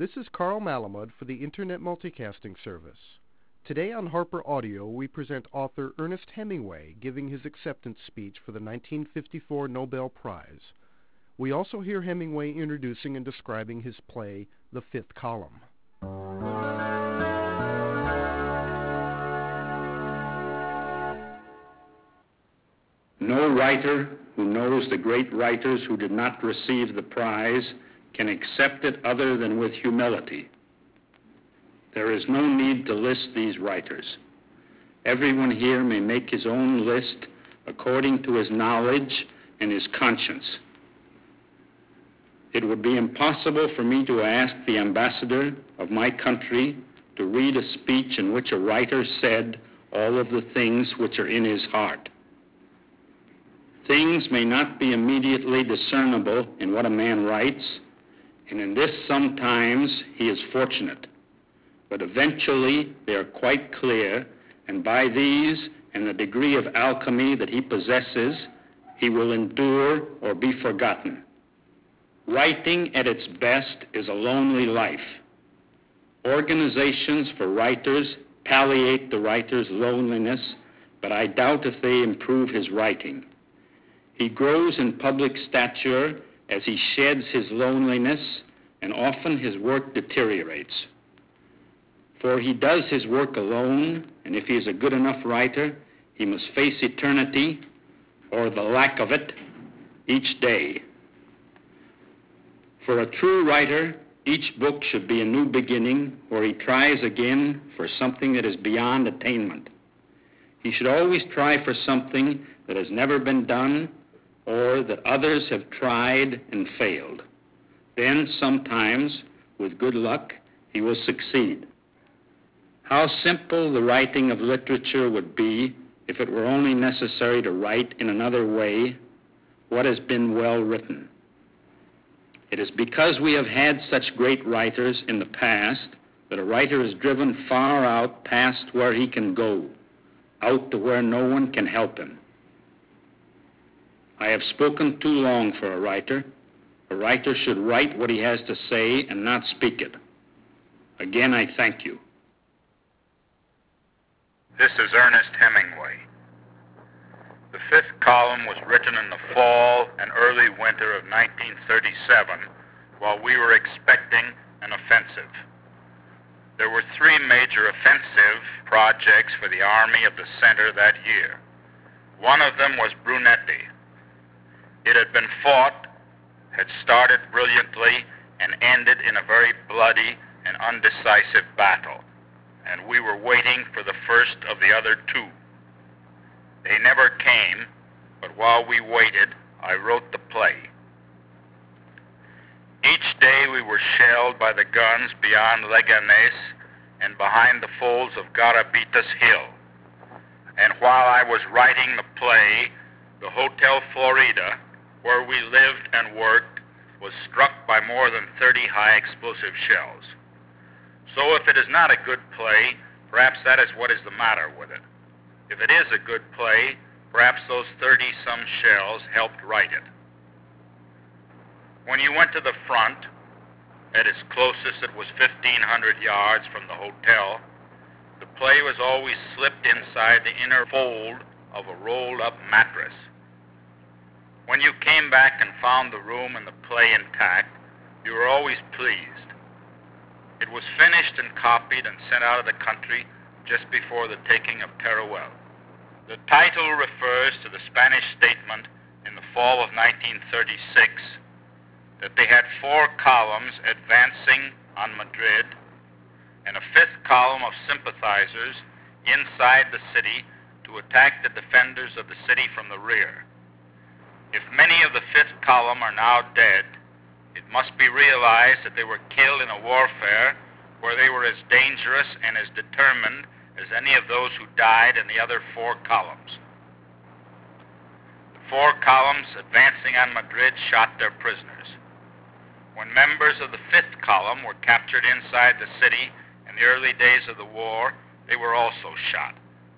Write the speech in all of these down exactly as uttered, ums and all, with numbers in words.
This is Carl Malamud for the Internet Multicasting Service. Today on Harper Audio, we present author Ernest Hemingway giving his acceptance speech for the nineteen fifty-four Nobel Prize. We also hear Hemingway introducing and describing his play, The Fifth Column. No writer who knows the great writers who did not receive the prize can accept it other than with humility. There is no need to list these writers. Everyone here may make his own list according to his knowledge and his conscience. It would be impossible for me to ask the ambassador of my country to read a speech in which a writer said all of the things which are in his heart. Things may not be immediately discernible in what a man writes, and in this sometimes he is fortunate. But eventually they are quite clear, and by these and the degree of alchemy that he possesses, he will endure or be forgotten. Writing at its best is a lonely life. Organizations for writers palliate the writer's loneliness, but I doubt if they improve his writing. He grows in public stature as he sheds his loneliness, and often his work deteriorates. For he does his work alone, and if he is a good enough writer, he must face eternity, or the lack of it, each day. For a true writer, each book should be a new beginning where he tries again for something that is beyond attainment. He should always try for something that has never been done or that others have tried and failed. Then sometimes, with good luck, he will succeed. How simple the writing of literature would be if it were only necessary to write in another way what has been well written. It is because we have had such great writers in the past that a writer is driven far out past where he can go, out to where no one can help him. I have spoken too long for a writer. A writer should write what he has to say and not speak it. Again, I thank you. This is Ernest Hemingway. The fifth column was written in the fall and early winter of nineteen thirty-seven while we were expecting an offensive. There were three major offensive projects for the Army of the Center that year. One of them was Brunetti. It had been fought, had started brilliantly, and ended in a very bloody and undecisive battle, and we were waiting for the first of the other two. They never came, but while we waited, I wrote the play. Each day we were shelled by the guns beyond Leganés and behind the folds of Garabitas Hill. And while I was writing the play, the Hotel Florida, where we lived and worked, was struck by more than thirty high-explosive shells. So if it is not a good play, perhaps that is what is the matter with it. If it is a good play, perhaps those thirty-some shells helped write it. When you went to the front, at its closest it was fifteen hundred yards from the hotel, the play was always slipped inside the inner fold of a rolled-up mattress. When you came back and found the room and the play intact, you were always pleased. It was finished and copied and sent out of the country just before the taking of Teruel. The title refers to the Spanish statement in the fall of nineteen thirty-six that they had four columns advancing on Madrid and a fifth column of sympathizers inside the city to attack the defenders of the city from the rear. If many of the fifth column are now dead, it must be realized that they were killed in a warfare where they were as dangerous and as determined as any of those who died in the other four columns. The four columns advancing on Madrid shot their prisoners. When members of the fifth column were captured inside the city in the early days of the war, they were also shot.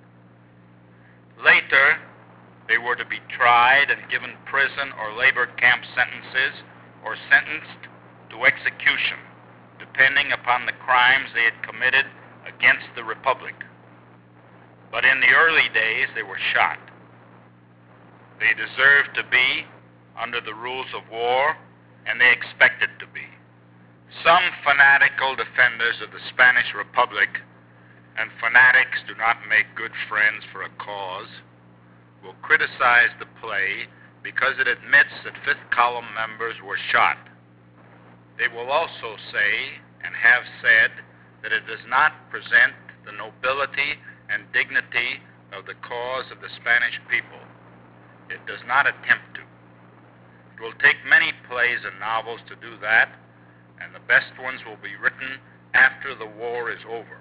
Later, they were to be tried and given prison or labor camp sentences or sentenced to execution, depending upon the crimes they had committed against the Republic. But in the early days, they were shot. They deserved to be under the rules of war, and they expected to be. Some fanatical defenders of the Spanish Republic, and fanatics do not make good friends for a cause, will criticize the play because it admits that fifth column members were shot. They will also say, and have said, that it does not present the nobility and dignity of the cause of the Spanish people. It does not attempt to. It will take many plays and novels to do that, and the best ones will be written after the war is over.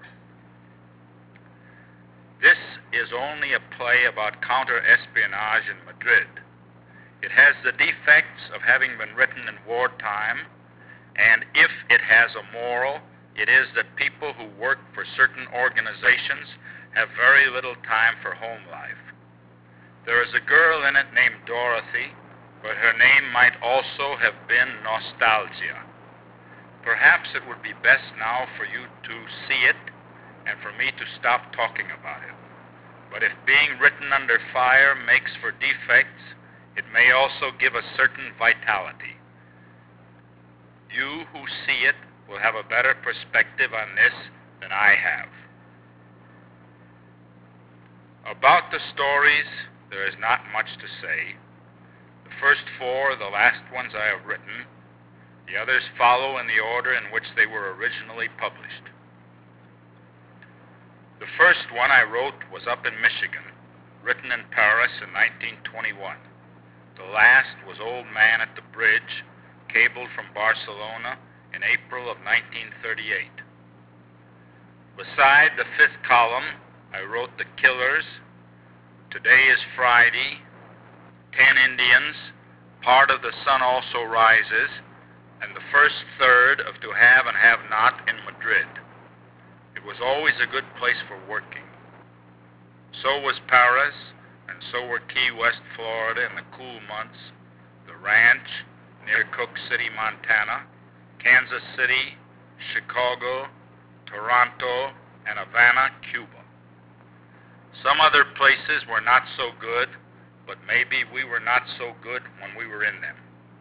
This is only a play about counter-espionage in Madrid. It has the defects of having been written in wartime, and if it has a moral, it is that people who work for certain organizations have very little time for home life. There is a girl in it named Dorothy, but her name might also have been Nostalgia. Perhaps it would be best now for you to see it and for me to stop talking about it. But if being written under fire makes for defects, it may also give a certain vitality. You who see it will have a better perspective on this than I have. About the stories, there is not much to say. The first four are the last ones I have written. The others follow in the order in which they were originally published. The first one I wrote was up in Michigan, written in Paris in nineteen twenty-one. The last was Old Man at the Bridge, cabled from Barcelona in April of nineteen thirty-eight. Beside the fifth column, I wrote The Killers, Today is Friday, Ten Indians, Part of the Sun Also Rises, and the first third of To Have and Have Not in Madrid. It was always a good place for working. So was Paris, and so were Key West, Florida in the cool months, the ranch near Cook City, Montana, Kansas City, Chicago, Toronto, and Havana, Cuba. Some other places were not so good, but maybe we were not so good when we were in them.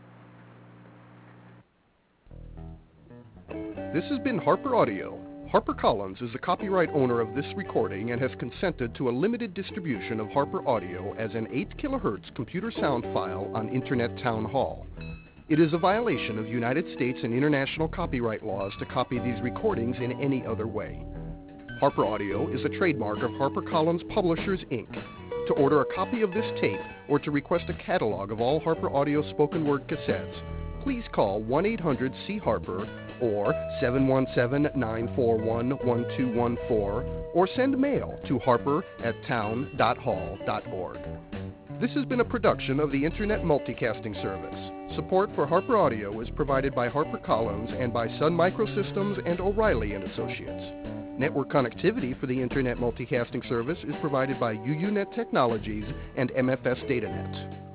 This has been Harper Audio. HarperCollins is the copyright owner of this recording and has consented to a limited distribution of Harper Audio as an eight kilohertz computer sound file on Internet Town Hall. It is a violation of United States and international copyright laws to copy these recordings in any other way. Harper Audio is a trademark of HarperCollins Publishers, Incorporated. To order a copy of this tape or to request a catalog of all Harper Audio spoken word cassettes, please call one eight hundred C Harper or seven one seven, nine four one, one two one four or send mail to harper at town dot hall dot org. This has been a production of the Internet Multicasting Service. Support for Harper Audio is provided by HarperCollins and by Sun Microsystems and O'Reilly and Associates. Network connectivity for the Internet Multicasting Service is provided by U U Net Technologies and M F S DataNet.